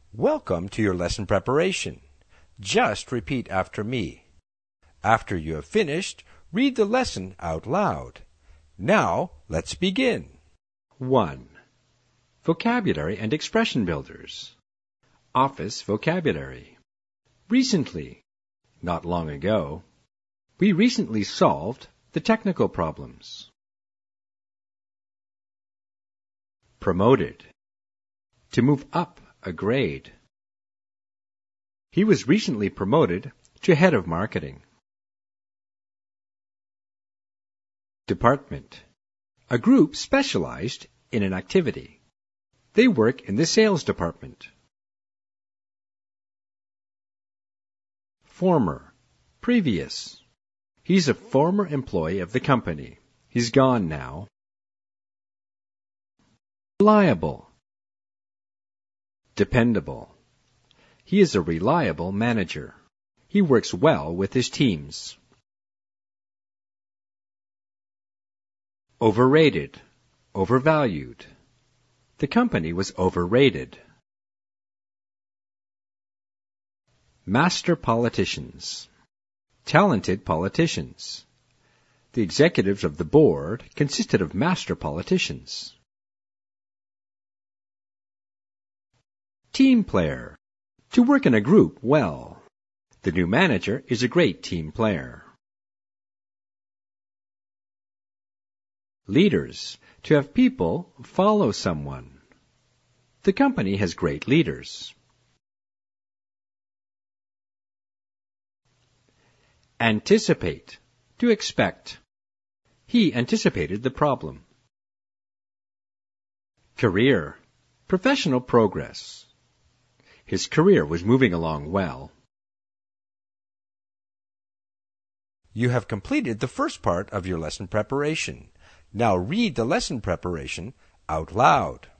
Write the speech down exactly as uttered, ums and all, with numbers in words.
Welcome to your lesson preparation. Just repeat after me. After you have finished, read the lesson out loud. Now, let's begin. one. Vocabulary and expression builders. Office vocabulary. Recently, not long ago, we recently solved the technical problems. Promoted. To move up a grade. He was recently promoted to head of marketing. Department. A group specialized in an activity. They work in the sales department. Former. Previous. He's a former employee of the company. He's gone now. Reliable. Dependable. He is a reliable manager. He works well with his teams. Overrated. Overvalued. The company was overrated. Master politicians. Talented politicians. The executives of the board consisted of master politicians. Team player. To work in a group well. The new manager is a great team player. Leaders. To have people follow someone. The company has great leaders. Anticipate. To expect. He anticipated the problem. Career. Professional progress. His career was moving along well. You have completed the first part of your lesson preparation. Now read the lesson preparation out loud.